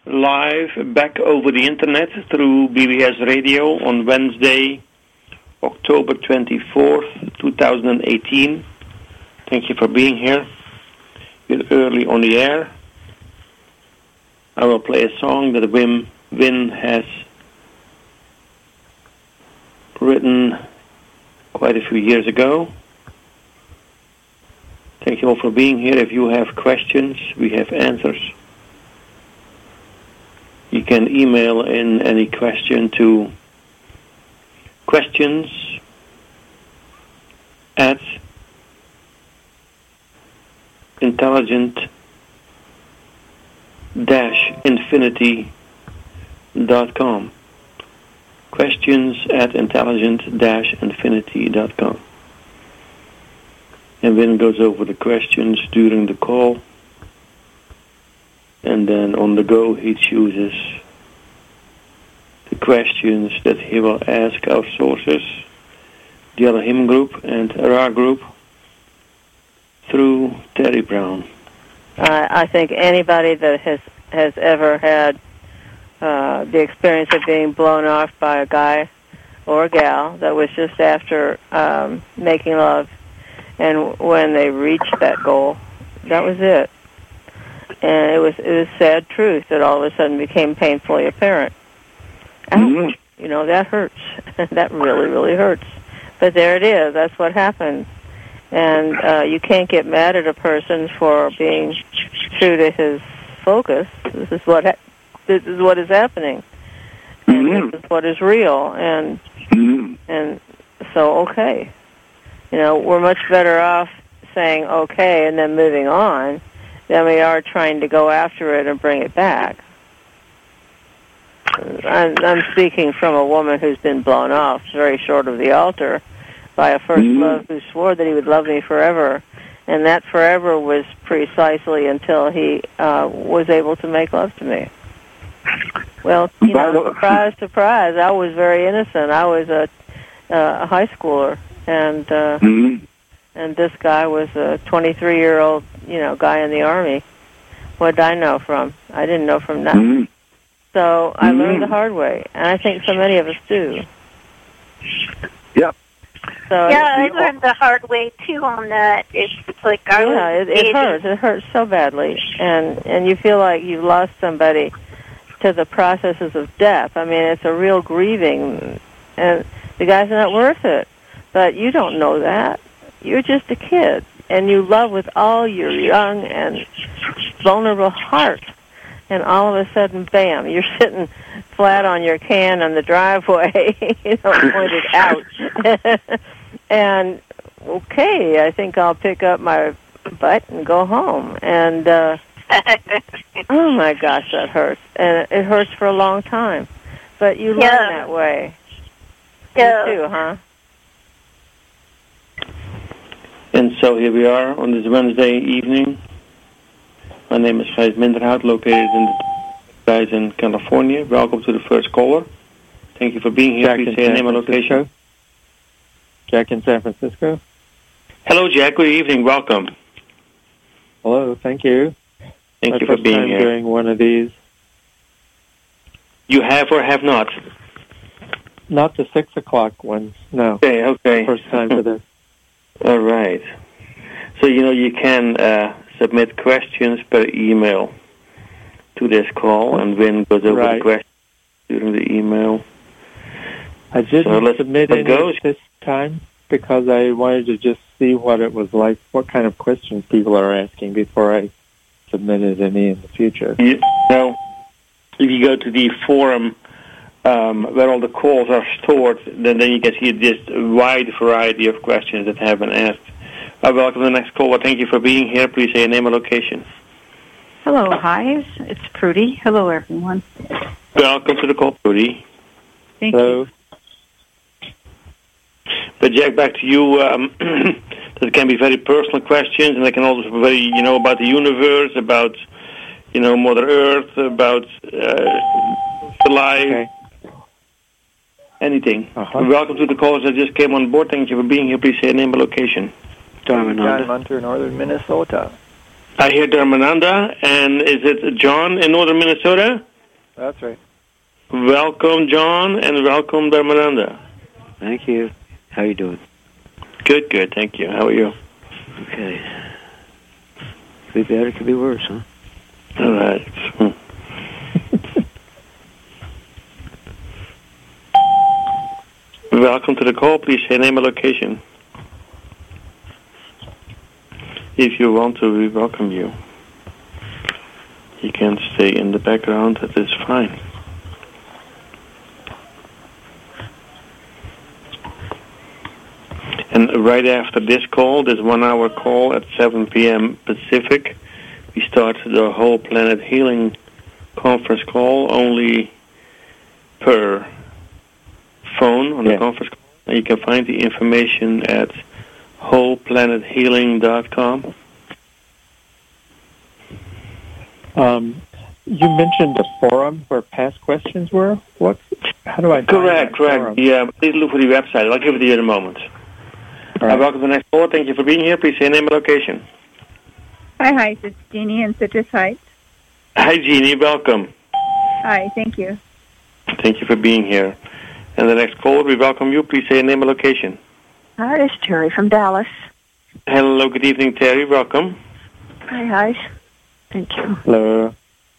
live back over the internet through BBS Radio on Wednesday, October 24th, 2018. Thank you for being here. You're early on the air. I will play a song that Wim Win has written quite a few years ago. Thank you all for being here. If you have questions, we have answers. You can email in any question to questions@intelligent-infinity.com. questions@intelligent-infinity.com. And Win goes over the questions during the call. And then on the go, he chooses the questions that he will ask our sources, the Elohim group and Ra group, through Terry Brown. I think anybody that has ever had the experience of being blown off by a guy or a gal that was just after making love, and when they reached that goal, that was it. And it was sad truth that all of a sudden became painfully apparent. Ouch. You know, that hurts. That really, really hurts. But there it is. That's what happened. And you can't get mad at a person for being true to his focus. This is what is happening. And this is what is real. And so, okay. You know, we're much better off saying okay and then moving on than we are trying to go after it and bring it back. I'm speaking from a woman who's been blown off very short of the altar by a first love who swore that he would love me forever. And that forever was precisely until he was able to make love to me. Well, you know, surprise, surprise, I was very innocent. I was a high schooler, and this guy was a 23-year-old, you know, guy in the Army. What did I know from? I didn't know from nothing. So I learned the hard way, and I think so many of us do. Yep. So I learned the hard way too on that. It's like it hurts. It hurts so badly, and you feel like you've lost somebody to the processes of death. I mean, it's a real grieving, and the guy's not worth it. But you don't know that. You're just a kid, and you love with all your young and vulnerable heart. And all of a sudden, bam, you're sitting flat on your can on the driveway, you know, pointed out. And, okay, I think I'll pick up my butt and go home. And, oh, my gosh, that hurts. And it hurts for a long time. But you learn that way. Yeah. You too, huh? And so here we are on this Wednesday evening. My name is Gijs Minderhout, located in California. Welcome to the first caller. Thank you for being here. Please say your name and location. Jack in San Francisco. Hello, Jack. Good evening. Welcome. Hello. Thank you. Thank you for being here. Doing one of these. You have or have not? Not the 6 o'clock ones. No. Okay. First time for this. All right. So, you know, you can submit questions per email to this call, and Win goes over the questions during the email. I didn't submit any this time because I wanted to just see what it was like, what kind of questions people are asking before I submitted any in the future. You know, if you go to the forum where all the calls are stored, then you can see this wide variety of questions that have been asked. Welcome to the next caller. Thank you for being here. Please say your name and location. Hello, hi. It's Prudy. Hello, everyone. Welcome to the call, Prudy. Thank you. But Jack, back to you. That can be very personal questions, and they can also be very, you know, about the universe, about, you know, Mother Earth, about the life, anything. Welcome to the callers that just came on board. Thank you for being here. Please say your name and location. John Munter, northern Minnesota. I hear Dharmananda, and is it John in northern Minnesota? That's right. Welcome, John, and welcome, Miranda. Thank you. How you doing? Good, good. Thank you. How are you? Okay. Could be better, could be worse, huh? All right. Welcome to the call. Please say name and location. If you want to, we welcome you. You can stay in the background. That is fine. And right after this call, this 1 hour call at 7 p.m. Pacific, we start the Whole Planet Healing conference call only per phone on the conference call. And you can find the information at wholeplanethealing.com. You mentioned the forum where past questions were. How do I find Correct. Forum? Yeah, please look for the website. I'll give it to you in a moment. All right. Welcome to the next call. Thank you for being here. Please say name and location. Hi, it's Jeannie in Citrus Heights. Hi, Jeannie. Welcome. Hi, thank you. Thank you for being here. And the next caller, we welcome you. Please say name and location. Hi, it's Terry from Dallas. Hello, good evening, Terry. Welcome. Hi. Thank you. Hello.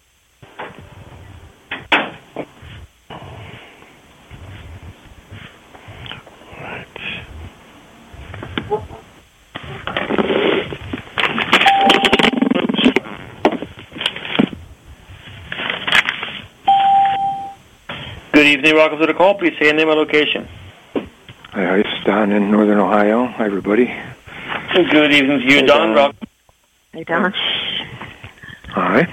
Good evening. Welcome to the call. Please say your name and location. Hi, it's Don in Northern Ohio. Hi, everybody. Good evening to you, Don. Welcome. Hey, Don. Hi.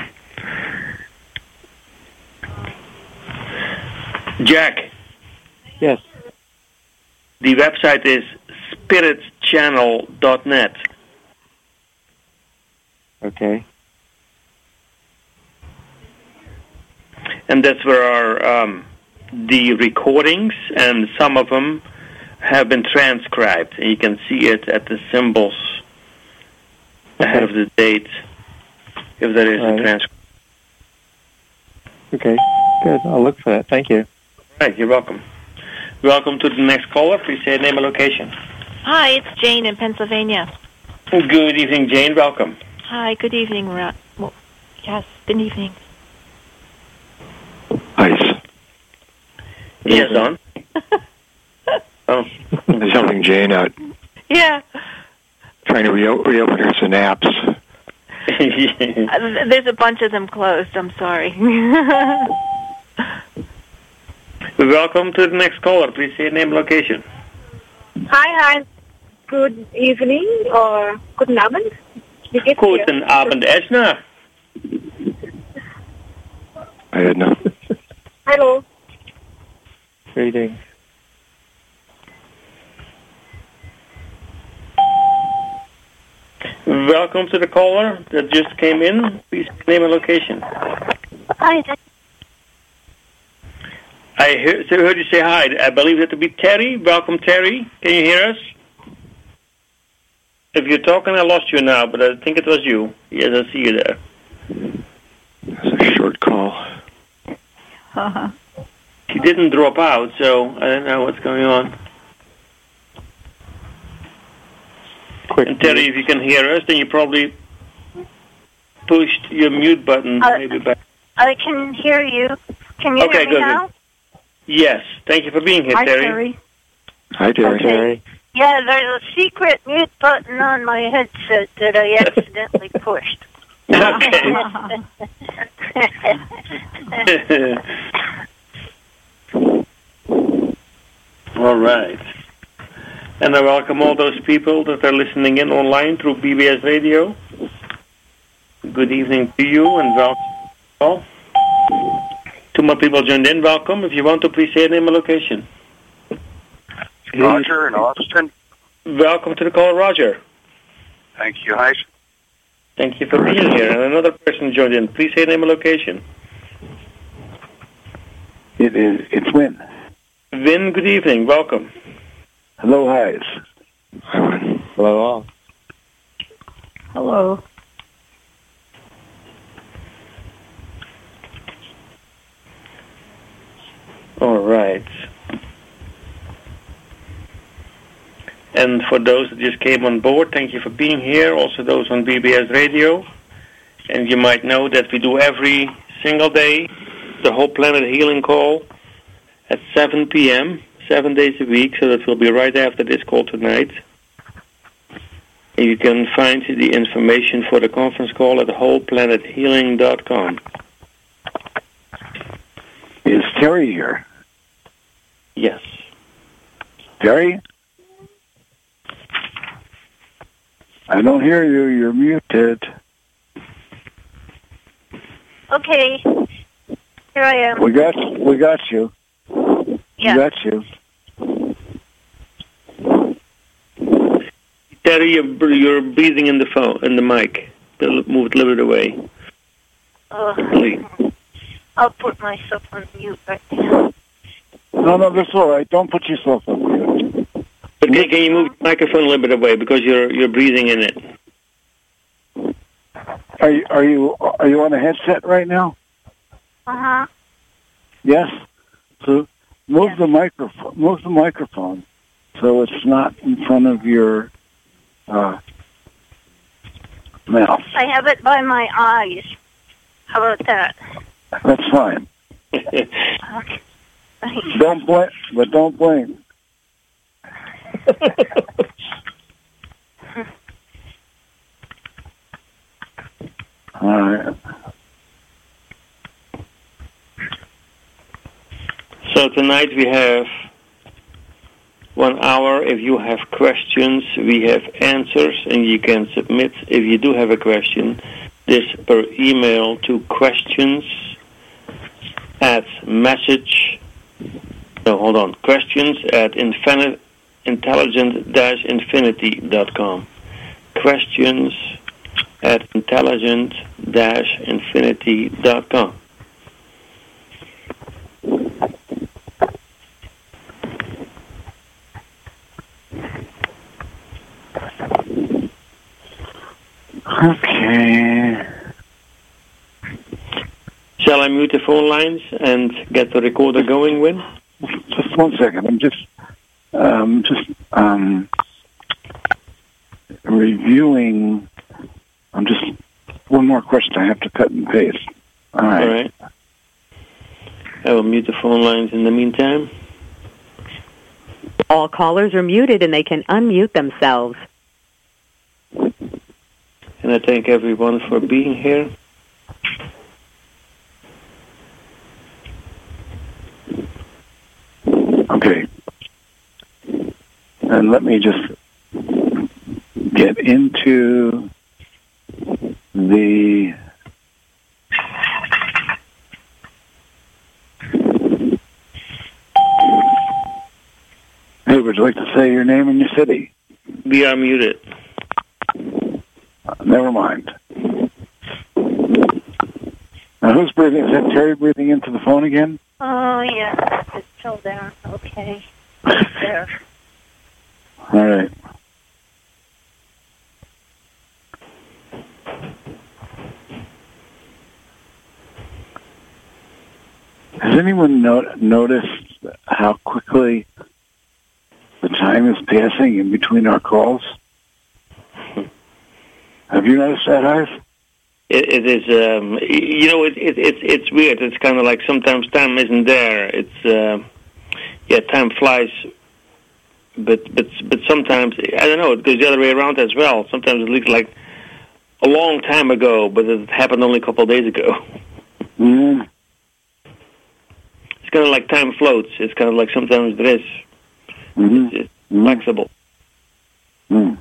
Jack. Yes. The website is spiritchannel.net. Okay. And that's where our the recordings, and some of them have been transcribed, and you can see it at the symbols ahead of the date, if there is a transcript. Okay, good. I'll look for that. Thank you. All right, you're welcome. Welcome to the next caller. Please say name and location. Hi, it's Jane in Pennsylvania. Good evening, Jane. Welcome. Hi, good evening. Yes, good evening. Ice. Yes, Don. Oh. There's something, Jane, Yeah. trying to reopen her synapse. There's a bunch of them closed. I'm sorry. Welcome to the next caller. Please say your name and location. Hi. Good evening or guten Abend. Guten Abend, Esna. I had no. Hello. Greetings. Welcome to the caller that just came in. Please name and location. Hi. I heard you say hi. I believe that to be Terry. Welcome, Terry. Can you hear us? If you're talking, I lost you now, but I think it was you. Yes, I see you there. It's a short call. She didn't drop out, so I don't know what's going on. And Terry, if you can hear us, then you probably pushed your mute button maybe back. I can hear you. Can you hear me now? Yes. Thank you for being here, Terry. Hi, Terry. Okay. Yeah, there's a secret mute button on my headset that I accidentally pushed. Okay. All right. And I welcome all those people that are listening in online through BBS Radio. Good evening to you, and welcome. Two more people joined in. Welcome. If you want to, please say your name and location. Roger in Austin. Welcome to the call, Roger. Thank you. Hi. Thank you for being here. And another person joined in. Please say your name and location. It's Win. Vin, good evening. Welcome. Hello, Highs. Hello, all. Hello. All right. And for those that just came on board, thank you for being here. Also those on BBS Radio. And you might know that we do every single day the Whole Planet Healing Call at 7 p.m., 7 days a week. So that will be right after this call tonight. And you can find the information for the conference call at wholeplanethealing.com. Is Terry here? Yes. Terry? I don't hear you. You're muted. Okay. Here I am. We got you. Yeah. We got you. Terry, you're breathing in the phone, in the mic. Move it a little bit away. I'll put myself on mute right now. No, that's all right. Don't put yourself on mute. But can you move the microphone a little bit away because you're breathing in it? Are you on a headset right now? Uh-huh. Yes. So move the microphone. Move the microphone so it's not in front of your mouth. I have it by my eyes. How about that? That's fine. Okay. Don't blink, but don't blink. All right. So tonight we have 1 hour. If you have questions, we have answers, and you can submit, if you do have a question, this per email to questions at intelligent-infinity.com. Questions at intelligent-infinity.com. Okay. Shall I mute the phone lines and get the recorder going, Win? Just 1 second. I'm just reviewing. I'm just one more question I have to cut and paste. All right. I will mute the phone lines in the meantime. All callers are muted and they can unmute themselves. And I thank everyone for being here. Okay. And let me just get into the Hey, would you like to say your name and your city? We are muted. Never mind. Now, who's breathing? Is that Terry breathing into the phone again? Oh, yeah. It's still there. Okay. It's there. All right. Has anyone noticed how quickly the time is passing in between our calls? Have you noticed that, Ives? It is, it's weird. It's kind of like sometimes time isn't there. It's, time flies, but sometimes, I don't know, it goes the other way around as well. Sometimes it looks like a long time ago, but it happened only a couple of days ago. Mm-hmm. It's kind of like time floats. It's kind of like sometimes there is. Mm-hmm. It's flexible. Mm.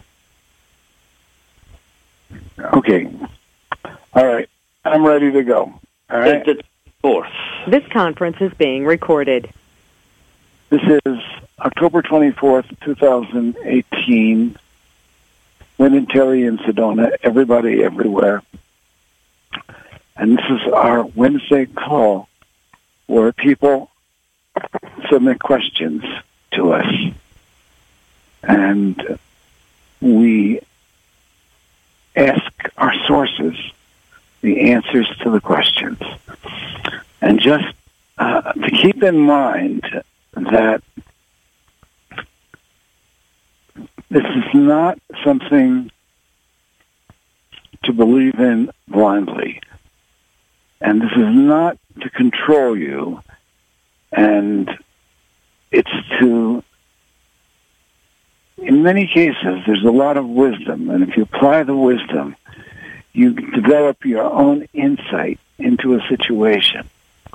Okay. All right. I'm ready to go. All right. The 4th. This conference is being recorded. This is October 24th, 2018. Win and Terry in Sedona, everybody, everywhere. And this is our Wednesday call where people submit questions to us. And we ask our sources the answers to the questions. And just to keep in mind that this is not something to believe in blindly. And this is not to control you. And it's to, in many cases, there's a lot of wisdom. And if you apply the wisdom, you develop your own insight into a situation.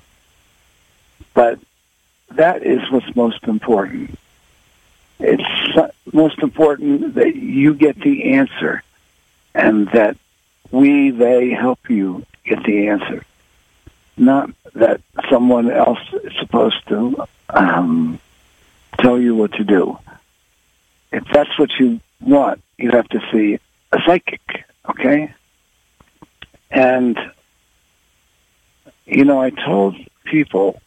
But that is what's most important. It's most important that you get the answer and that they help you get the answer. Not that someone else is supposed to tell you what to do. If that's what you want, you have to see a psychic, okay? And, I told people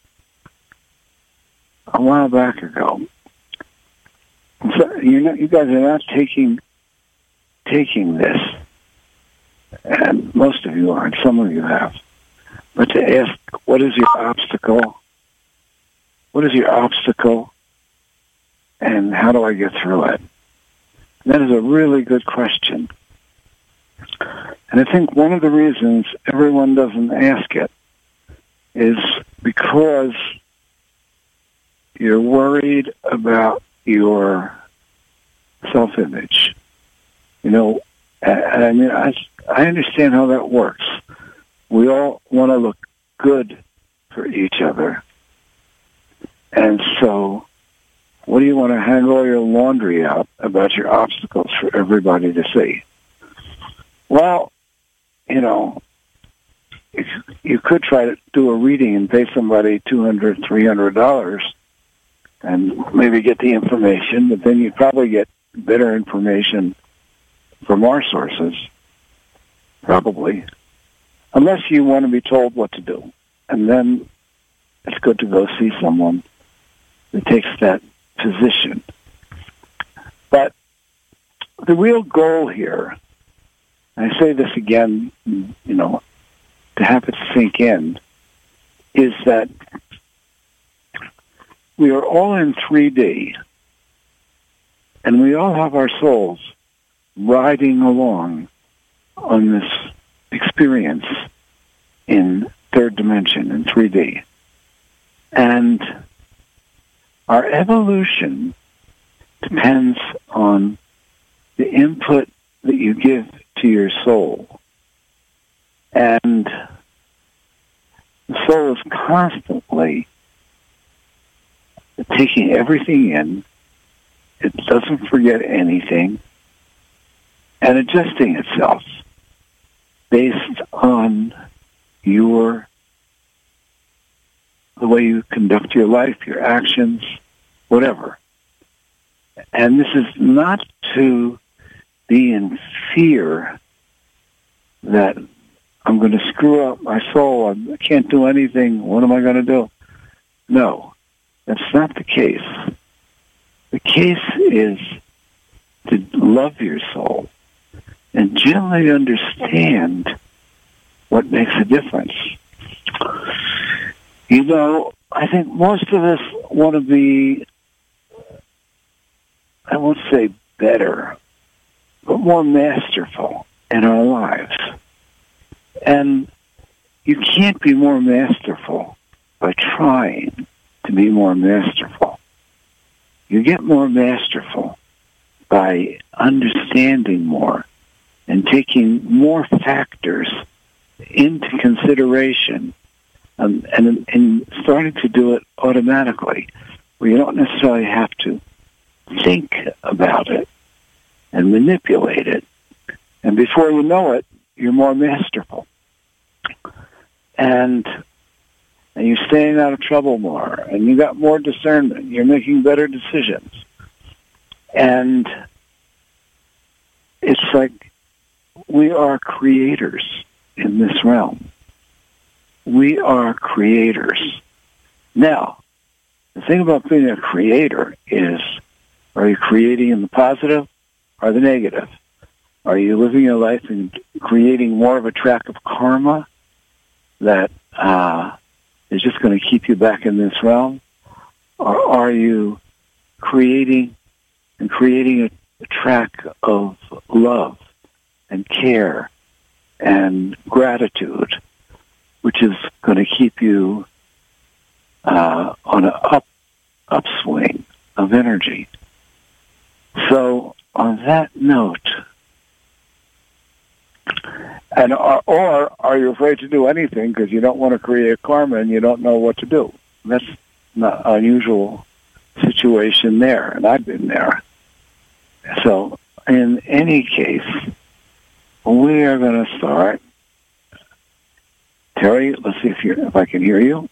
a while back ago, so you guys are not taking this, and most of you are, and some of you have, but to ask, what is your obstacle? What is your obstacle? And how do I get through it? That is a really good question. And I think one of the reasons everyone doesn't ask it is because you're worried about your self-image. I understand how that works. We all want to look good for each other. And so, what do you want to hang all your laundry out about your obstacles for everybody to see? Well, you could try to do a reading and pay somebody $200, $300 and maybe get the information, but then you'd probably get better information from our sources, probably, unless you want to be told what to do. And then it's good to go see someone that takes that position. But the real goal here, and I say this again, to have it sink in, is that we are all in 3D, and we all have our souls riding along on this experience in third dimension, in 3D. And our evolution depends on the input that you give to your soul. And the soul is constantly taking everything in. It doesn't forget anything. And adjusting itself based on the way you conduct your life, your actions, whatever. And this is not to be in fear that I'm going to screw up my soul, I can't do anything, what am I going to do? No, that's not the case. The case is to love your soul and generally understand what makes a difference. I think most of us want to be, I won't say better, but more masterful in our lives. And you can't be more masterful by trying to be more masterful. You get more masterful by understanding more and taking more factors into consideration and starting to do it automatically, where you don't necessarily have to think about it and manipulate it. And before you know it, you're more masterful. And you're staying out of trouble more, and you got more discernment. You're making better decisions. And it's like we are creators in this realm. We are creators. Now, the thing about being a creator is, are you creating in the positive or the negative? Are you living your life and creating more of a track of karma that is just going to keep you back in this realm? Or are you creating a track of love and care and gratitude, which is going to keep you on an upswing of energy? So on that note, or are you afraid to do anything because you don't want to create karma and you don't know what to do? That's not an unusual situation there, and I've been there. So in any case, we are going to start. Terry, let's see if I can hear you.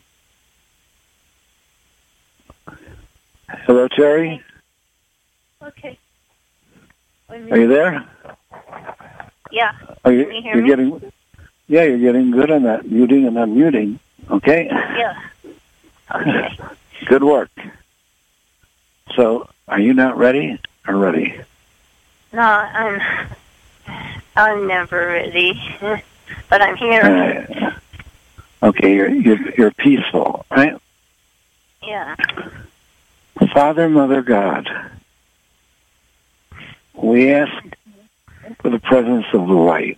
Hello, Terry. Okay. Are you there? Yeah. Can you hear me? You're getting good on that muting and unmuting. Okay? Yeah. Okay. Good work. So, are you not ready or ready? No, I'm never ready, but I'm here. Okay, you're peaceful, right? Yeah. Father, Mother, God, we ask for the presence of the light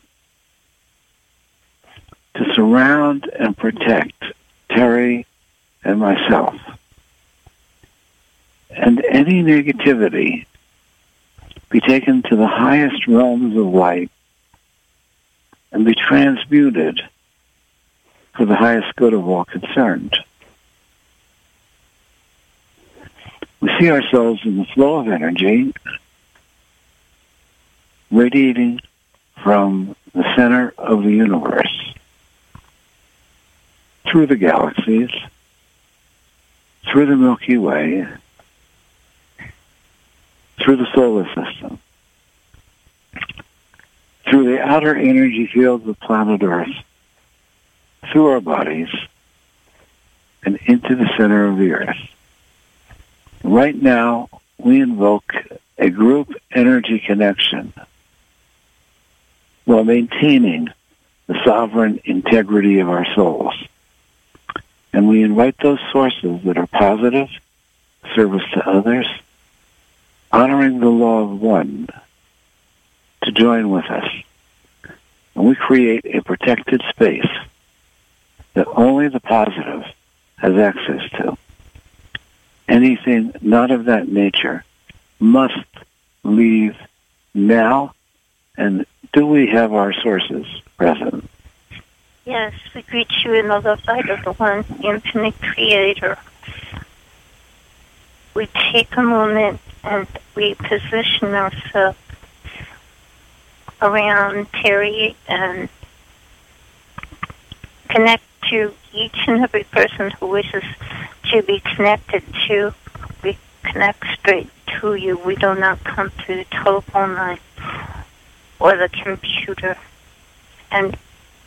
to surround and protect Terry and myself. And any negativity be taken to the highest realms of light and be transmuted for the highest good of all concerned. We see ourselves in the flow of energy radiating from the center of the universe, through the galaxies, through the Milky Way, through the solar system, through the outer energy fields of planet Earth, through our bodies, and into the center of the Earth. Right now, we invoke a group energy connection while maintaining the sovereign integrity of our souls. And we invite those sources that are positive, service to others, honoring the law of one, to join with us. And we create a protected space that only the positive has access to. Anything not of that nature must leave now. And do we have our sources present? Yes, we greet you in the love light of the one infinite creator. We take a moment and we position ourselves around Terry and connect to each and every person who wishes to be connected to. We connect straight to you. We do not come through the telephone line or the computer. And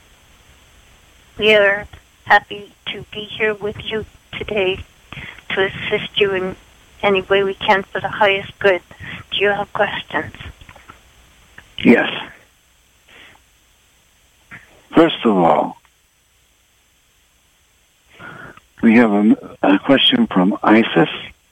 we are happy to be here with you today to assist you in any way we can for the highest good. Do you have questions? Yes. First of all, we have a question from Isis.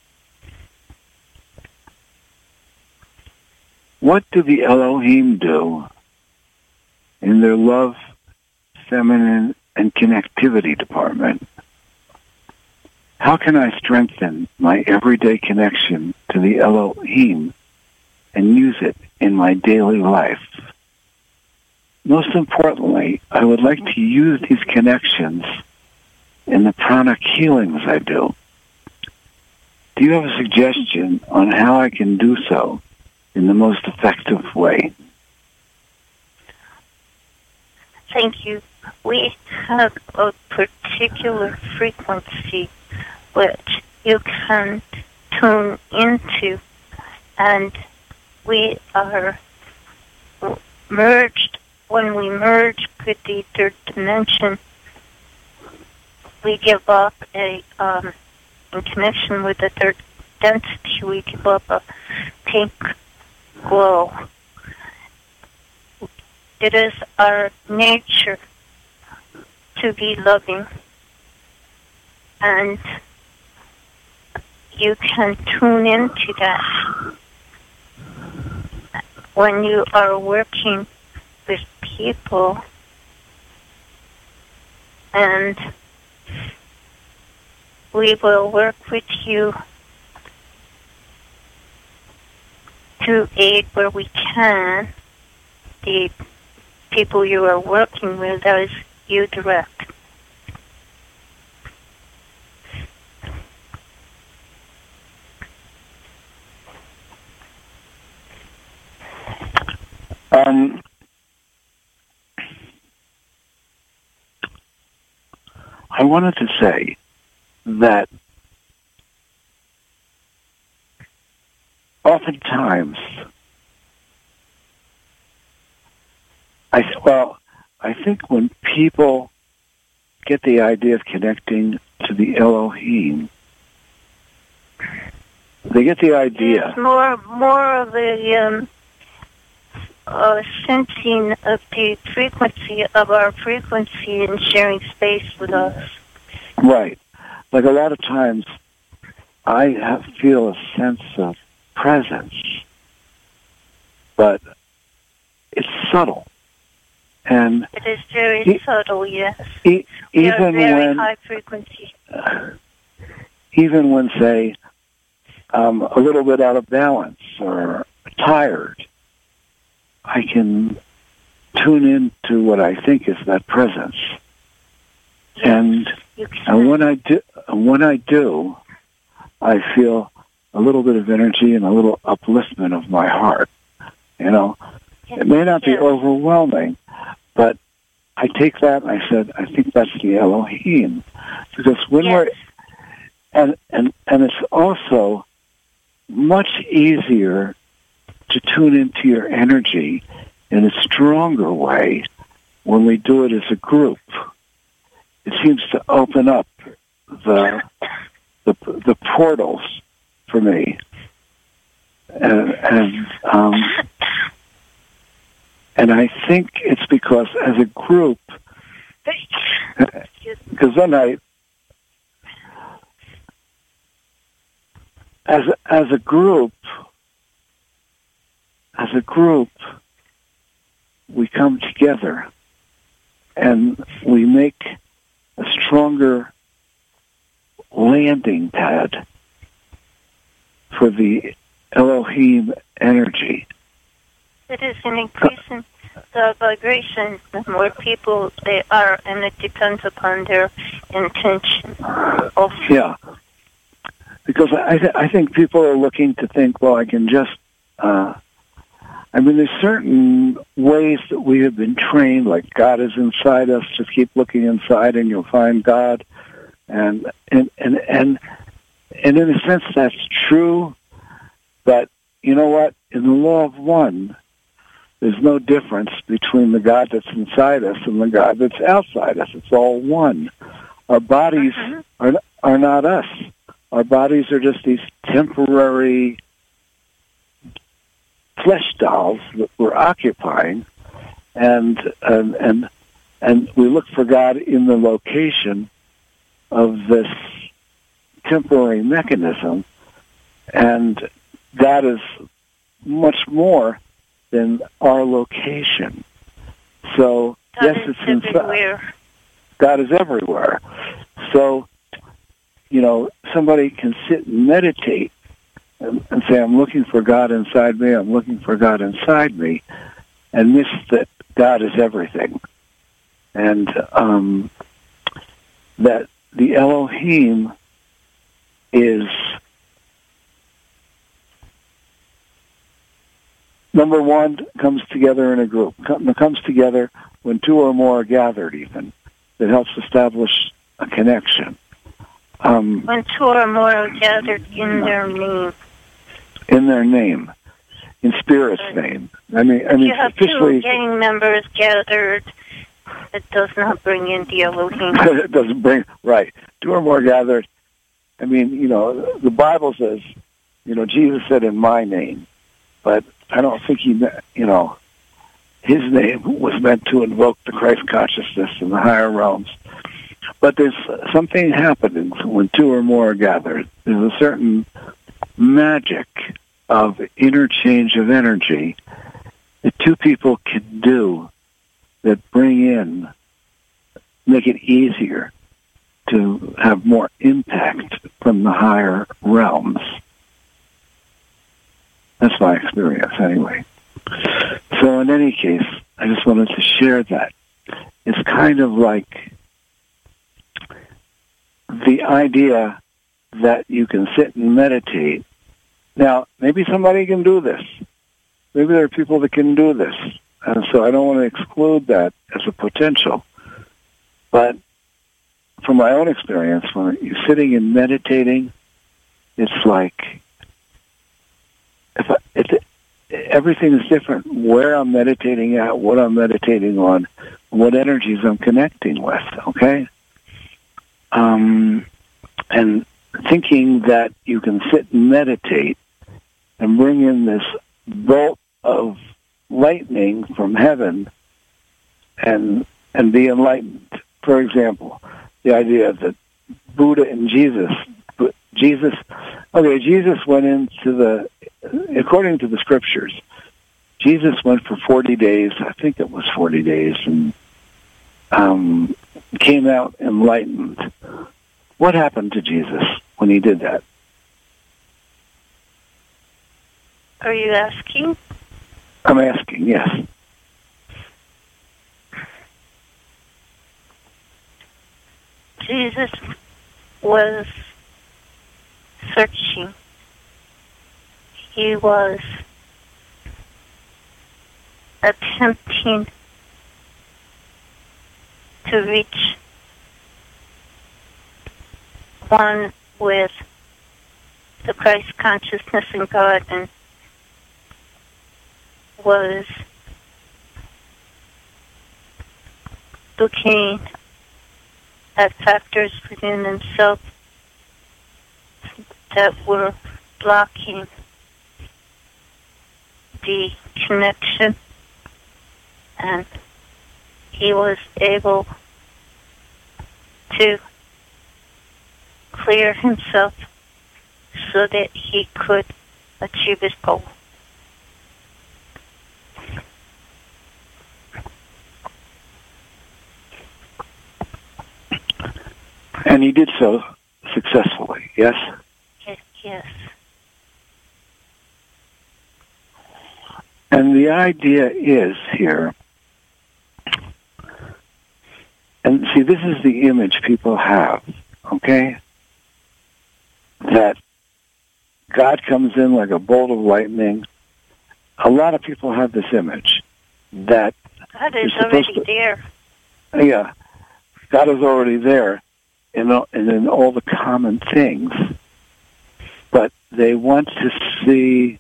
What do the Elohim do in their love, feminine, and connectivity department? How can I strengthen my everyday connection to the Elohim and use it in my daily life? Most importantly, I would like to use these connections in the pranic healings I do. Do you have a suggestion on how I can do so in the most effective way? Thank you. We have a particular frequency which you can tune into, and we are merged. When we merge with the third dimension, we give up in connection with the third density, we give up a pink glow. It is our nature to be loving, And you can tune into that when you are working with people, and we will work with you to aid where we can the people you are working with, that is you direct. I wanted to say that oftentimes, I think when people get the idea of connecting to the Elohim, they get the idea. It's more of the sensing of the frequency of our frequency and sharing space with us. Right. Like a lot of times, I feel a sense of presence, but it's subtle. And it is very subtle, yes. Even very when high frequency. Even when, say, I'm a little bit out of balance or tired, I can tune into what I think is that presence. Yes, and when I do, I feel a little bit of energy and a little upliftment of my heart. You know, it may not be overwhelming, but I take that and I said, I think that's the Elohim, because when we're and it's also much easier to tune into your energy in a stronger way when we do it as a group. It seems to open up the portals for me, and I think it's because as a group, because then as a group, we come together and we make a stronger landing pad for the Elohim energy. It is an increase in the vibration. The more people they are, and it depends upon their intention. Yeah. Because I think people are looking to think, well, I can just... there's certain ways that we have been trained, like God is inside us, just keep looking inside and you'll find God. And in a sense that's true, but you know what? In the law of one, there's no difference between the God that's inside us and the God that's outside us. It's all one. Our bodies are not us. Our bodies are just these temporary flesh dolls that we're occupying, and we look for God in the location of this temporary mechanism, and God is much more than our location. So God yes, is it's everywhere. God is everywhere. So, somebody can sit and meditate and say, I'm looking for God inside me, I'm looking for God inside me, and miss that God is everything. And that the Elohim is, number one, comes together in a group. Comes together when two or more are gathered, even. That helps establish a connection. When two or more are gathered in their name. In their name. In Spirit's name. If you have two gang members gathered, it does not bring in the Elohim. It doesn't bring, right. Two or more gathered. The Bible says, Jesus said in my name, but I don't think his name was meant to invoke the Christ consciousness in the higher realms. But there's something happening when two or more are gathered. There's a certain magic of interchange of energy that two people can do that make it easier to have more impact from the higher realms. That's my experience anyway. So in any case, I just wanted to share that. It's kind of like the idea that you can sit and meditate. Now, maybe somebody can do this. Maybe there are people that can do this. And so I don't want to exclude that as a potential. But from my own experience, when you're sitting and meditating, it's like everything is different. Where I'm meditating at, what I'm meditating on, what energies I'm connecting with, okay? And thinking that you can sit and meditate and bring in this bolt of lightning from heaven and be enlightened. For example, the idea that Buddha and Jesus went into according to the scriptures, Jesus went for 40 days, I think it was 40 days, and came out enlightened. What happened to Jesus when he did that? Are you asking? I'm asking, yes. Jesus was searching. He was attempting to reach one with the Christ consciousness in God, and was looking at factors within himself that were blocking the connection, and he was able to clear himself so that he could achieve his goal. And he did so successfully, yes? Yes. And the idea is here, and see, this is the image people have, okay? That God comes in like a bolt of lightning. A lot of people have this image that God is already there. Yeah, God is already there in all the common things. But they want to see,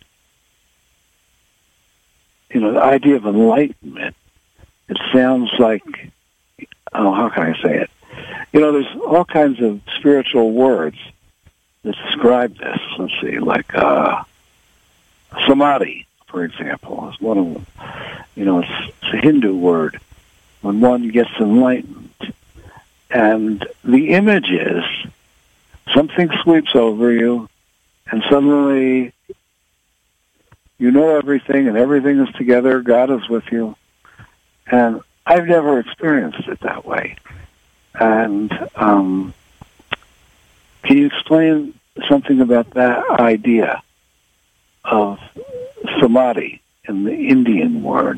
the idea of enlightenment. It sounds like, how can I say it? There's all kinds of spiritual words that describe this. Let's see, like samadhi, for example, is one of them. It's a Hindu word, when one gets enlightened. And the image is something sweeps over you, and suddenly you know everything, and everything is together. God is with you. And I've never experienced it that way. And can you explain something about that idea of samadhi in the Indian word?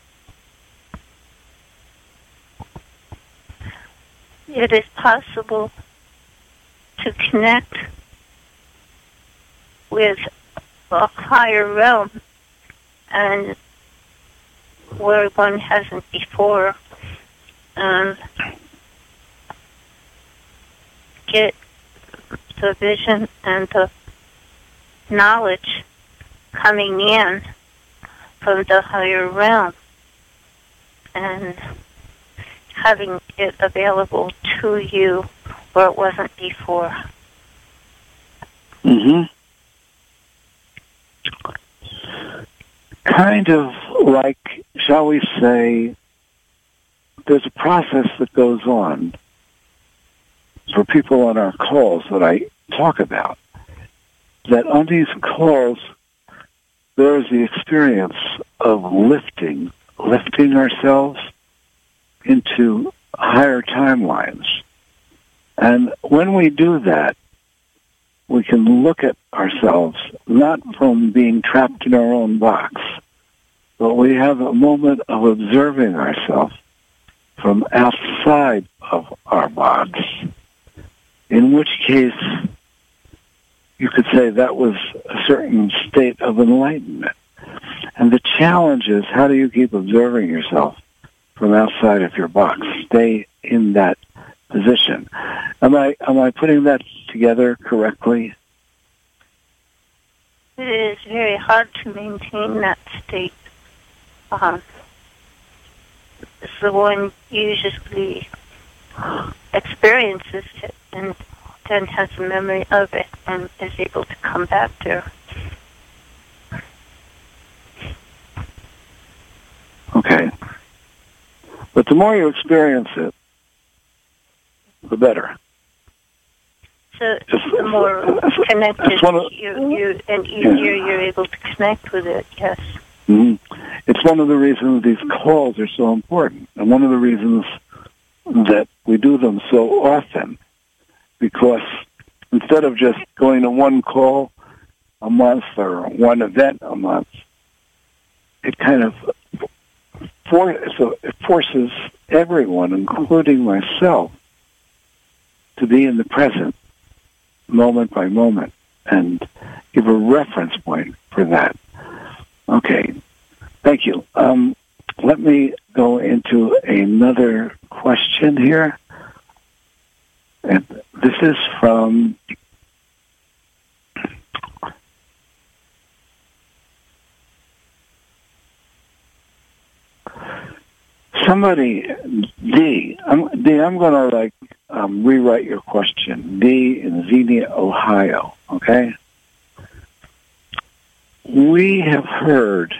It is possible to connect with a higher realm, and where one hasn't before, get the vision and the knowledge coming in from the higher realm, and having it available to you where it wasn't before. Mm-hmm. Kind of like, shall we say, there's a process that goes on for people on our calls that I talk about, that on these calls, there is the experience of lifting ourselves into higher timelines. And when we do that, we can look at ourselves not from being trapped in our own box, but we have a moment of observing ourselves from outside of our box, in which case you could say that was a certain state of enlightenment. And the challenge is, how do you keep observing yourself from outside of your box? Stay in that position. Am I putting that together correctly? It is very hard to maintain that state. So one usually experiences it and then has a memory of it and is able to come back there. Okay. But the more you experience it, the better. So the more connected you and easier you're able to connect with it, yes. Mm-hmm. It's one of the reasons these calls are so important, and one of the reasons that we do them so often, because instead of just going to one call a month or one event a month, it kind of forces everyone, including myself, to be in the present, moment by moment, and give a reference point for that. Okay, thank you. Let me go into another question here. And this is from somebody, D. I'm going to rewrite your question. D in Xenia, Ohio. Okay. We have heard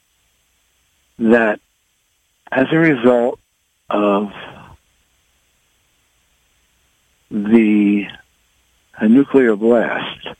that as a result of the nuclear blast,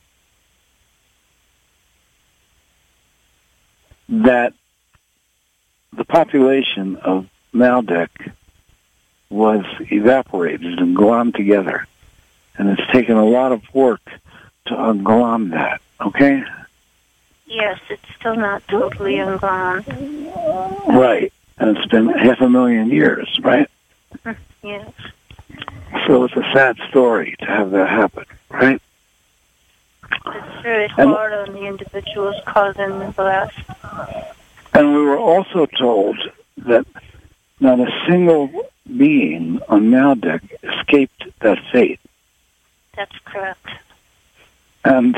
that the population of Maldek was evaporated and glommed together. And it's taken a lot of work to unglom that, okay? Yes, it's still not totally unglomed. Right. And it's been 500,000 years, right? Yes. So it's a sad story to have that happen, right? It's very hard on the individuals causing the blast. And we were also told that not a single being on Maldek escaped that fate. That's correct. And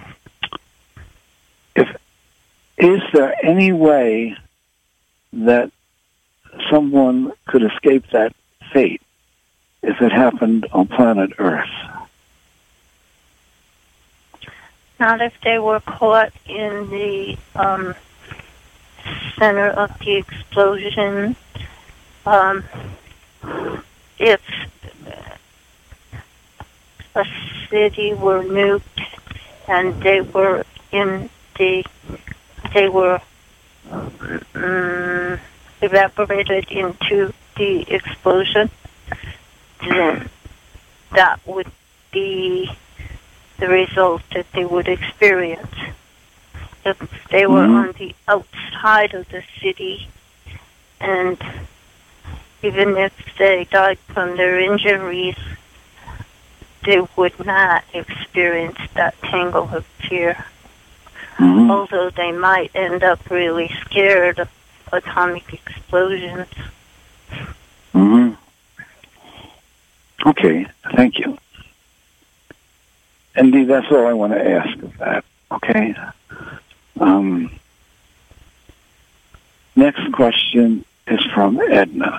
is there any way that someone could escape that fate if it happened on planet Earth? Not if they were caught in the center of the explosion. If a city were nuked and they were evaporated into the explosion, then that would be the result that they would experience. If they were on the outside of the city, and even if they died from their injuries, they would not experience that tangle of fear. Although they might end up really scared of atomic explosions. Okay, thank you. Indeed, that's all I want to ask of that. Okay. Next question is from Edna.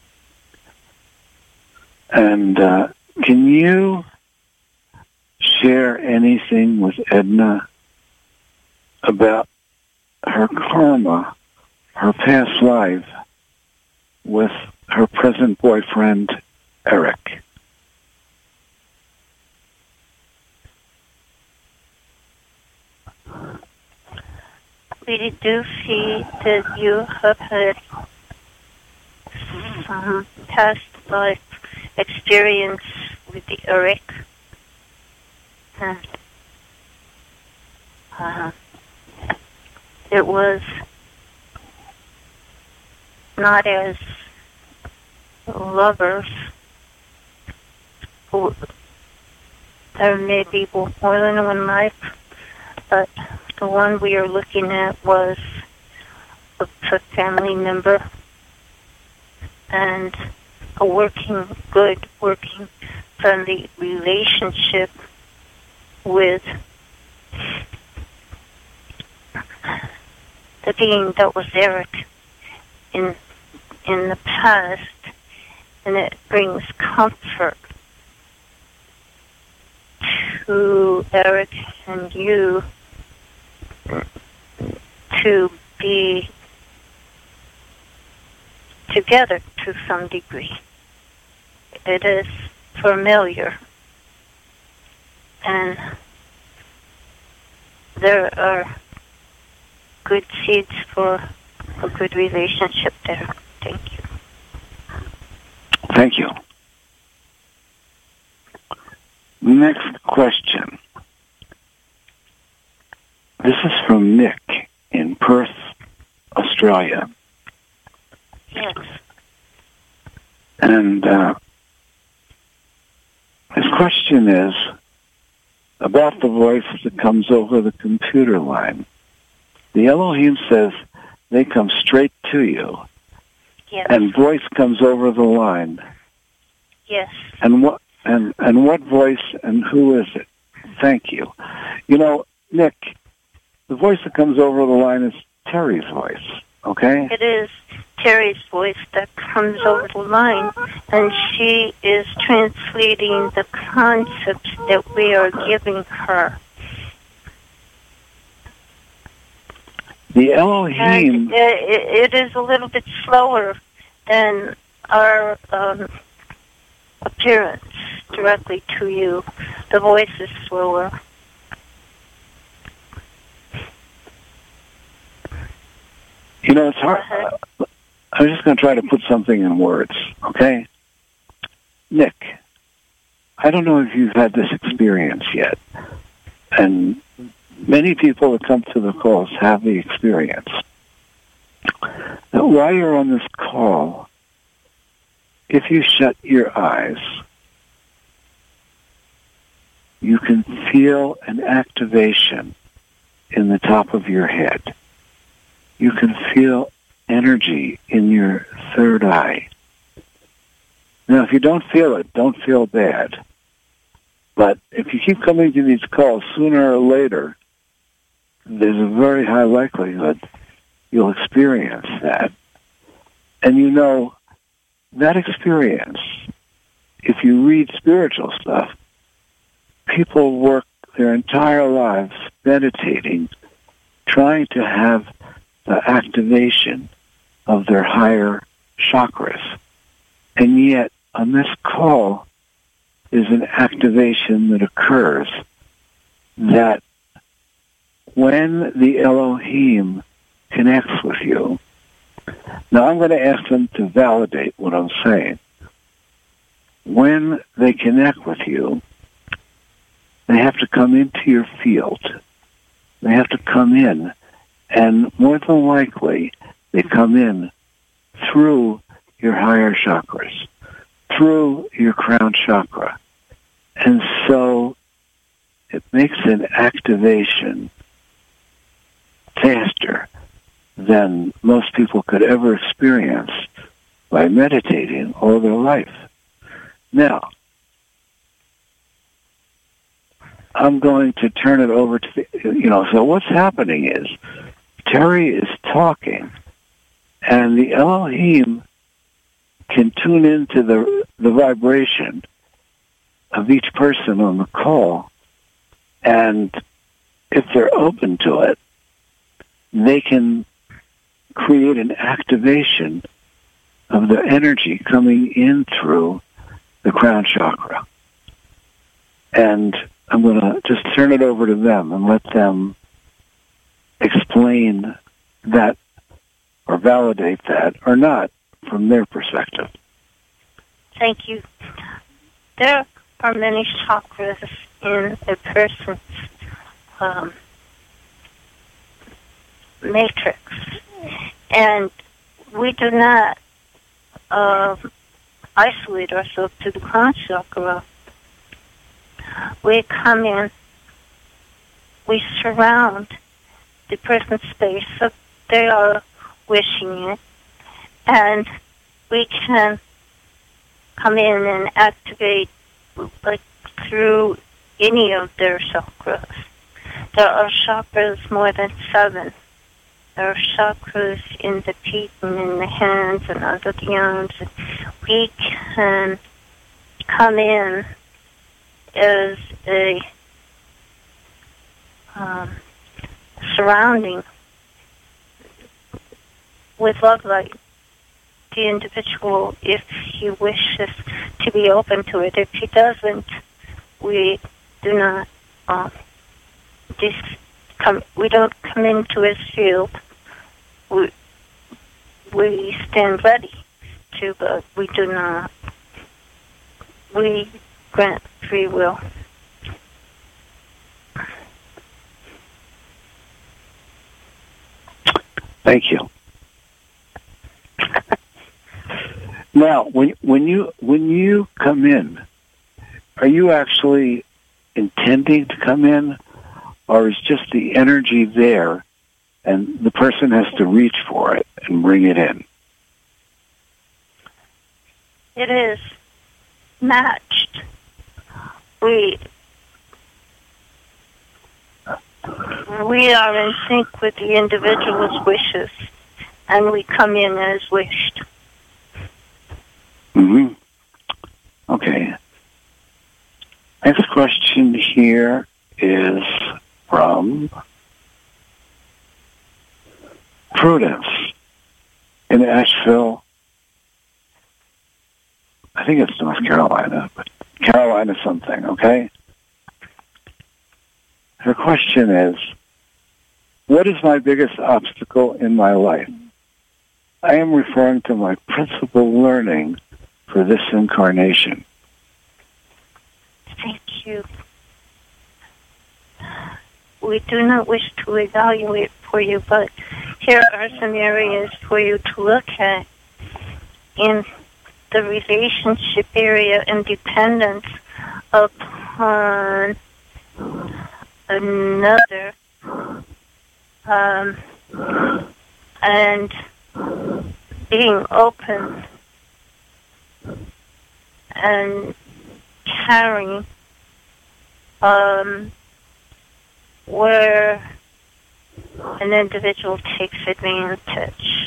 And can you share anything with Edna about her karma, her past life, with her present boyfriend, Eric? we do see that you have had some past life experience with the Eric. And it was not as lovers. There may be more than one life, but the one we are looking at was a family member and a working friendly relationship with the being that was Eric in the past, and it brings comfort to Eric and you to be together to some degree. It is familiar, and there are good seeds for a good relationship there. Thank you. Thank you. Next question. This is from Nick in Perth, Australia. Yes. And his question is about the voice that comes over the computer line. The Elohim says they come straight to you. Yes. And voice comes over the line. Yes. And what voice and who is it? Thank you. You know, Nick, the voice that comes over the line is Terry's voice, okay? It is Terry's voice that comes over the line, and she is translating the concepts that we are giving her. The Elohim... And it is a little bit slower than our appearance directly to you. The voice is slower. You know, it's hard. I'm just going to try to put something in words, okay? Nick, I don't know if you've had this experience yet, and many people that come to the calls have the experience. That while you're on this call, if you shut your eyes, you can feel an activation in the top of your head. You can feel energy in your third eye. Now, if you don't feel it, don't feel bad. But if you keep coming to these calls, sooner or later, there's a very high likelihood you'll experience that. And you know, that experience, if you read spiritual stuff, people work their entire lives meditating, trying to have the activation of their higher chakras. And yet, on this call, is an activation that occurs that when the Elohim connects with you, now I'm going to ask them to validate what I'm saying. When they connect with you, they have to come into your field. They have to come in, and more than likely, they come in through your higher chakras, through your crown chakra. And so it makes an activation faster than most people could ever experience by meditating all their life. Now, I'm going to turn it over to so what's happening is Terry is talking, and the Elohim can tune into the vibration of each person on the call, and if they're open to it, they can create an activation of the energy coming in through the crown chakra. And I'm going to just turn it over to them and let them explain that or validate that or not from their perspective. Thank you. There are many chakras in a person's matrix, and we do not isolate ourselves to the crown chakra. We come in, we surround the person's space so they are wishing it, and we can come in and activate like through any of their chakras. There are chakras more than 7. There are chakras in the feet and in the hands and under the arms. We can come in as a surrounding with love light. The individual, if he wishes to be open to it. If he doesn't, we do not we don't come into his field. We stand ready to, but we do not. We grant free will. Thank you. Now, when you come in, are you actually intending to come in, or is just the energy there, and the person has to reach for it and bring it in? It is matched. We are in sync with the individual's wishes, and we come in as wished. Mm-hmm. Okay. Next question here is from Prudence in Asheville. I think it's North Carolina, but Carolina something, okay? Her question is, what is my biggest obstacle in my life? I am referring to my principal learning for this incarnation. Thank you. We do not wish to evaluate for you, but here are some areas for you to look at in the relationship area and dependence upon another, and being open and caring, where an individual takes advantage.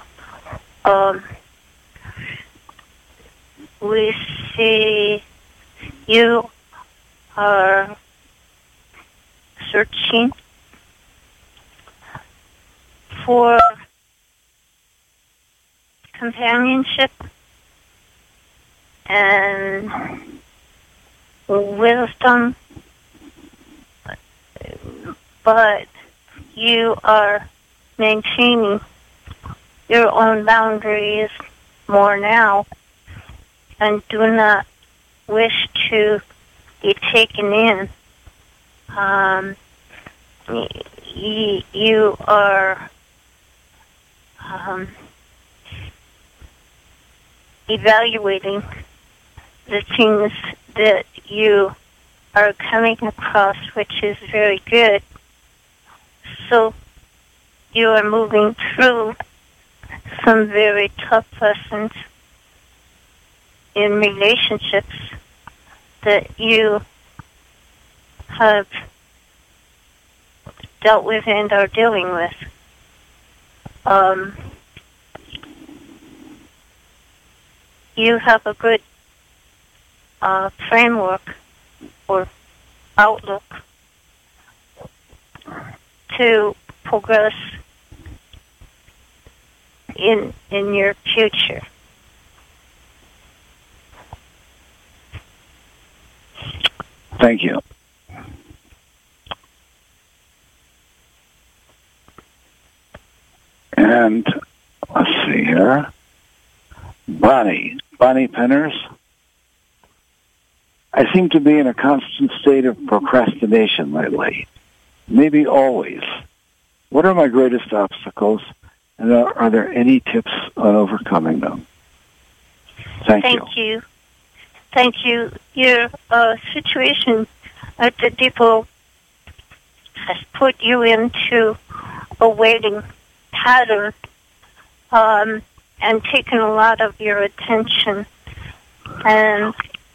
We see you are searching for companionship and wisdom, but you are maintaining your own boundaries more now and do not wish to be taken in. You are evaluating the things that you are coming across, which is very good. So you are moving through some very tough lessons in relationships that you have dealt with and are dealing with. You have a good framework or outlook to progress in your future. Thank you. And let's see here. Bonnie Penners. I seem to be in a constant state of procrastination lately. Maybe always. What are my greatest obstacles? And are there any tips on overcoming them? Thank you. Thank you. Your situation at the depot has put you into a waiting pattern and taken a lot of your attention. And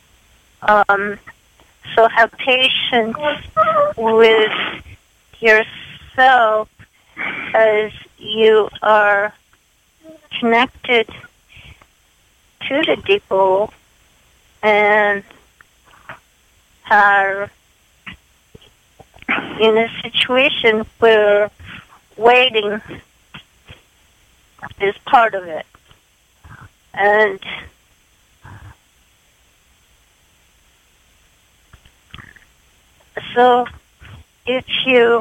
so have patience with yourself as you are connected to the depot and are in a situation where waiting is part of it. And so if you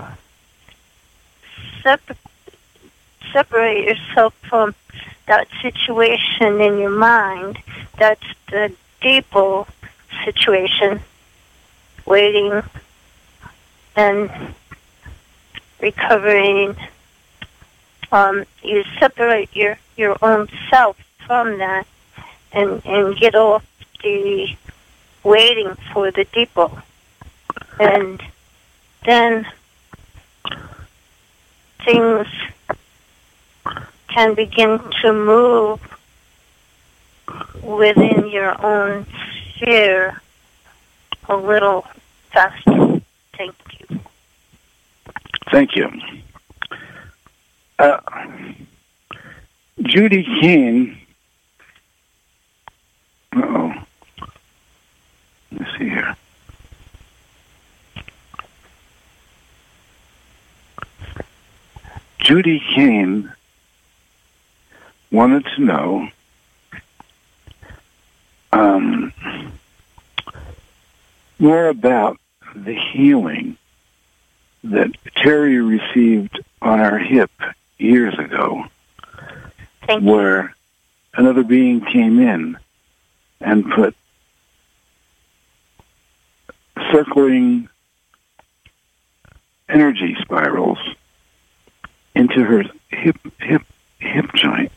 separate yourself from that situation in your mind, that's the depot situation, waiting and recovering. You separate your own self from that and get off the waiting for the depot. And then things can begin to move within your own sphere a little faster. Thank you. Thank you. Judy Keene. Let me see here. Judy Keene wanted to know more about the healing that Terry received on her hip years ago, where another being came in and put circling energy spirals into her hip joint.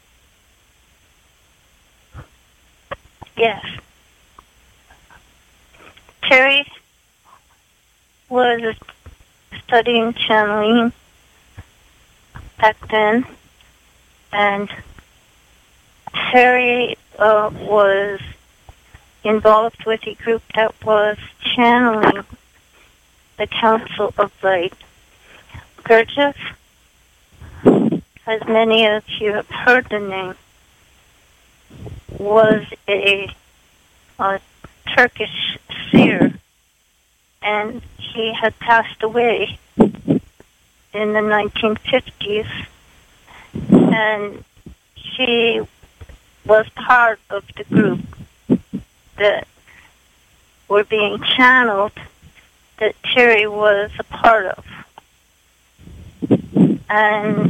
Yes. Terry was studying channeling back then, and Terry was involved with a group that was channeling the Council of Light. Gurdjieff, as many of you have heard the name, was a Turkish seer, and he had passed away in the 1950s, and he was part of the group that were being channeled that Terry was a part of. And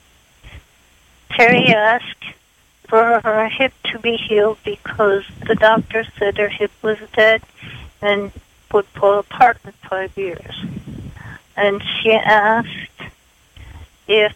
Terry asked for her hip to be healed because the doctor said her hip was dead and would fall apart in 5 years. And she asked if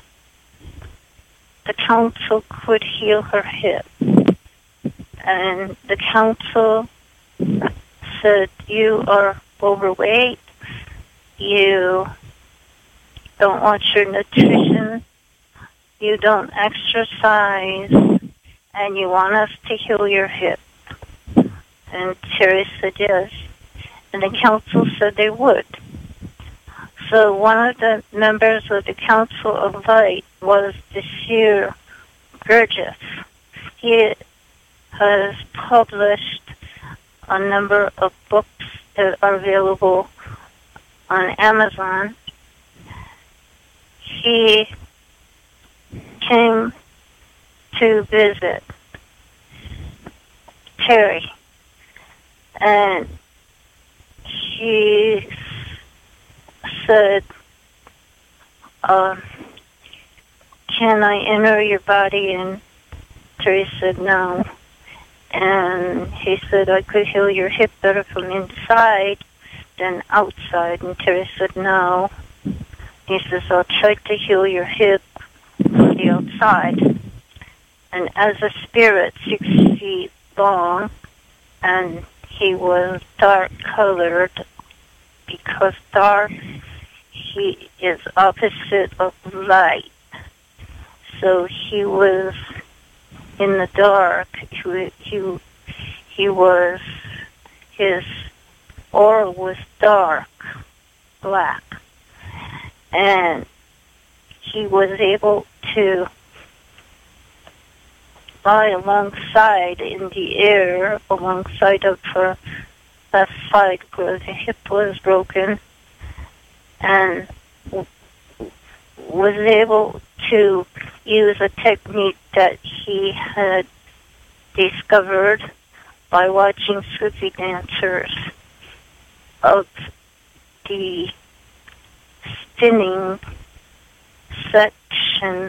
the council could heal her hip. And the council said, you are overweight, you don't watch your nutrition, you don't exercise, and you want us to heal your hip. And Terry said yes. And the council said they would. So one of the members of the Council of Light was the seer Gurdjieff. He has published a number of books that are available on Amazon. He came to visit Terry, and he can I enter your body? And Terry said, no. And he said, I could heal your hip better from inside than outside. And Terry said, no. He says, I'll try to heal your hip from the outside. And as a spirit, 6 feet long, and he was dark-colored, because dark, he is opposite of light. So he was in the dark. He was, his aura was dark, black. And he was able to lie alongside in the air, alongside of her left side where the hip was broken, and was able to use a technique that he had discovered by watching Sufi dancers of the spinning section,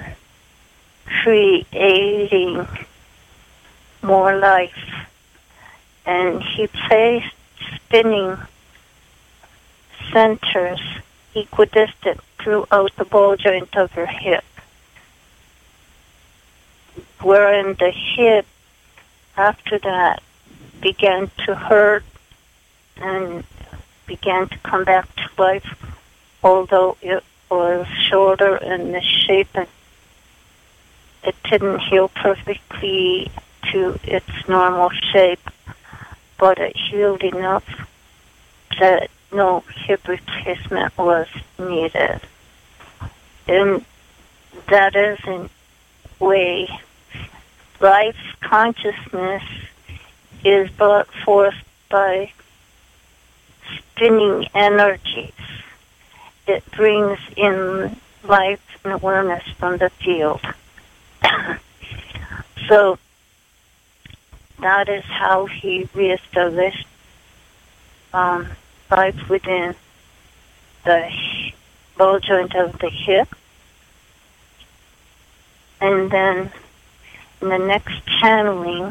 creating more life. And he placed spinning centers equidistant throughout the ball joint of her hip, wherein the hip, after that, began to hurt and began to come back to life, although it was shorter in the shape and it didn't heal perfectly to its normal shape, but it healed enough that no hip replacement was needed. And that is in a way life consciousness is brought forth by spinning energies. It brings in life and awareness from the field. So that is how he reestablished life within the ball joint of the hip. And then in the next channeling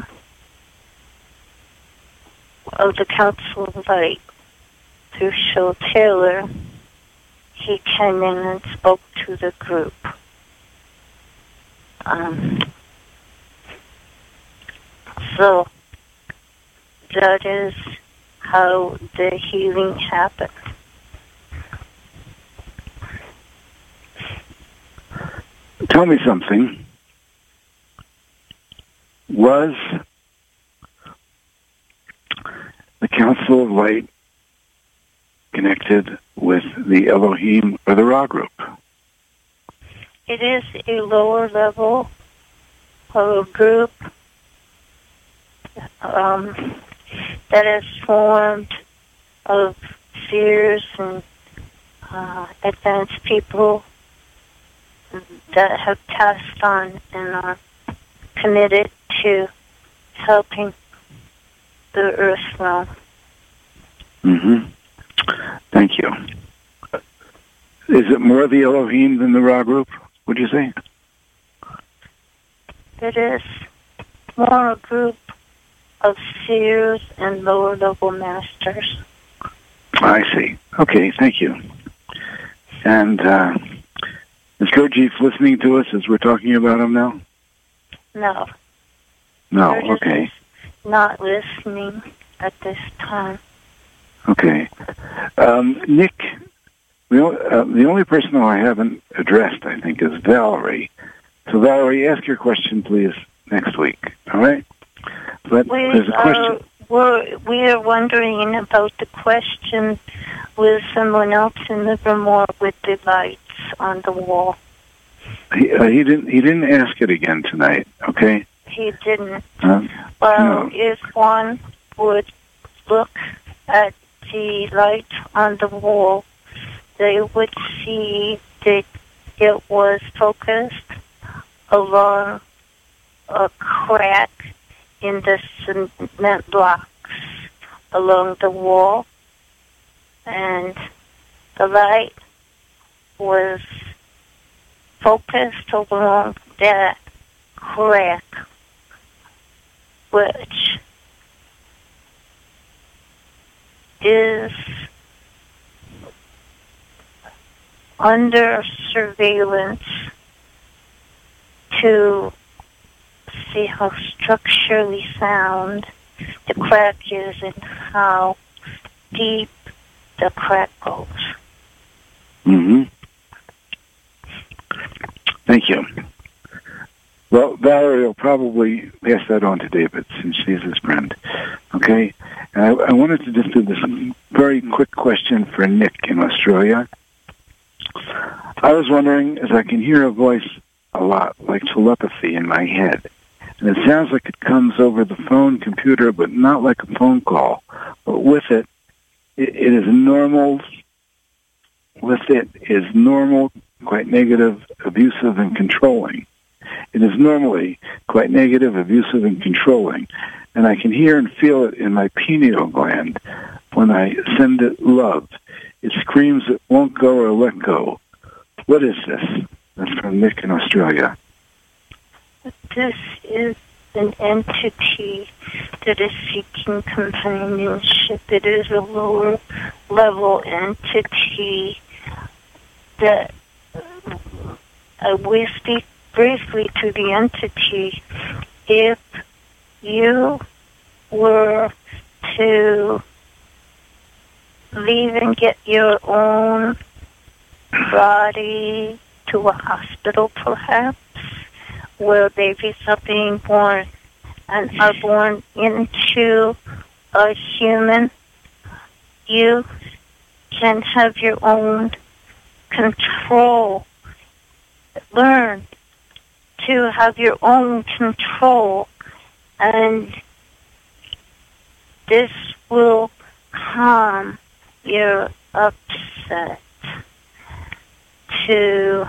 of the Council of Light through Shoal Taylor, he came in and spoke to the group. So that is how the healing happened. Tell me something. Was the Council of Light connected with the Elohim or the Ra group? It is a lower level of a group that is formed of seers and advanced people that have passed on and are committed to helping the earth realm. Mm-hmm. Thank you. Is it more the Elohim than the Ra group, would you say? It is more a group of seers and lower-level masters. I see. Okay, thank you. And is Gurdjieff listening to us as we're talking about him now? No. No, Gurdjieff okay. is not listening at this time. Okay. Nick, the only person who I haven't addressed, I think, is Valerie. So, Valerie, ask your question, please, next week. All right? But there's a question. We are wondering about the question with someone else in the room or with the lights on the wall. He didn't ask it again tonight, okay? He didn't. No. If one would look at the light on the wall, they would see that it was focused along a crack in the cement blocks along the wall, and the light was focused along that crack, which is under surveillance to see how structurally sound the crack is and how deep the crack goes. Mm-hmm. Thank you. Well, Valerie will probably pass that on to David since she's his friend. Okay? And I wanted to just do this very quick question for Nick in Australia. I was wondering, as I can hear a voice a lot, like telepathy in my head, and it sounds like it comes over the phone computer, but not like a phone call. But with it, it is normal. With it is normal, quite negative, abusive, and controlling. It is normally quite negative, abusive, and controlling. And I can hear and feel it in my pineal gland when I send it love. It screams it won't go or let go. What is this? That's from Nick in Australia. This is an entity that is seeking companionship. It is a lower level entity that we speak briefly to the entity. If you were to leave and get your own body to a hospital, perhaps, where babies are being born and are born into a human, you can have your own control. Learn to have your own control, and this will calm your upset. To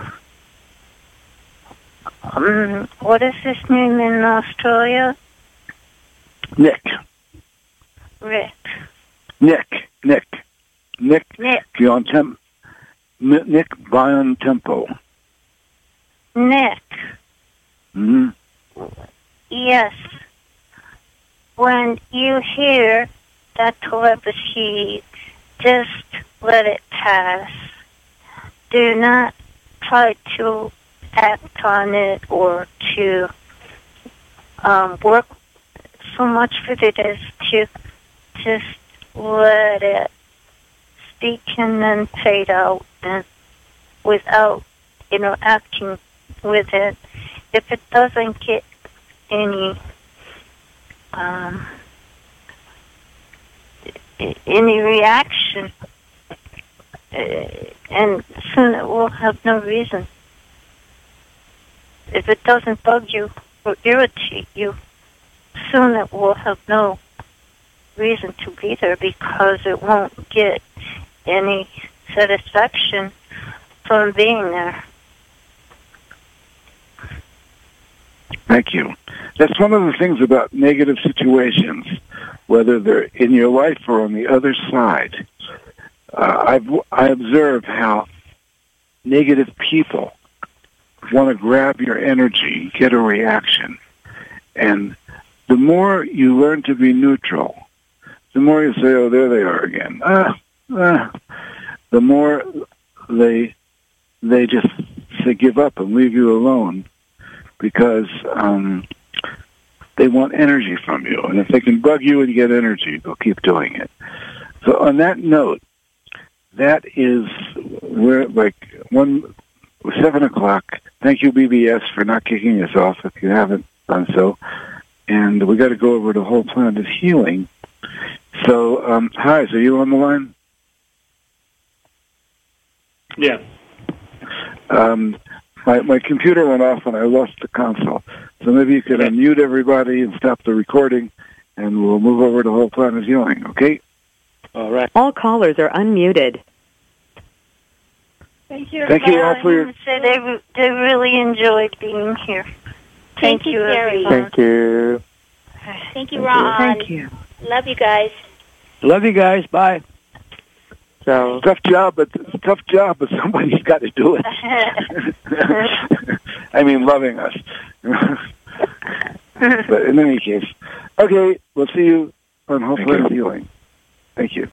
what is his name in Australia? Nick. Rick. Nick. Beyond Nick Beyond Tempo. Nick. Mm-hmm. Yes. When you hear that telepathy, just let it pass. Do not try to act on it or to work so much with it as to just let it speak and then fade out, and without interacting with it. If it doesn't get any reaction, and soon it will have no reason. If it doesn't bug you or irritate you, soon it will have no reason to be there because it won't get any satisfaction from being there. Thank you. That's one of the things about negative situations, whether they're in your life or on the other side. I observe how negative people want to grab your energy, get a reaction. And the more you learn to be neutral, the more you say, oh, there they are again. The more they just say give up and leave you alone because they want energy from you. And if they can bug you and get energy, they'll keep doing it. So on that note, that is where, 7 o'clock. Thank you, BBS, for not kicking us off if you haven't done so. And we got to go over the whole planet healing. So, hi, are you on the line? Yeah. My computer went off and I lost the console. So maybe you could unmute everybody and stop the recording, and we'll move over to Whole Planet Healing, okay? All right. All callers are unmuted. Thank you. Thank you all for your... They really enjoyed being here. Thank you, Terry. everyone. Thank you. Thank you, Ron. Thank you. Love you guys. Love you guys. Bye. So tough job, but somebody's got to do it. I mean, loving us. But in any case, okay, we'll see you on Hopefully Healing. Thank you.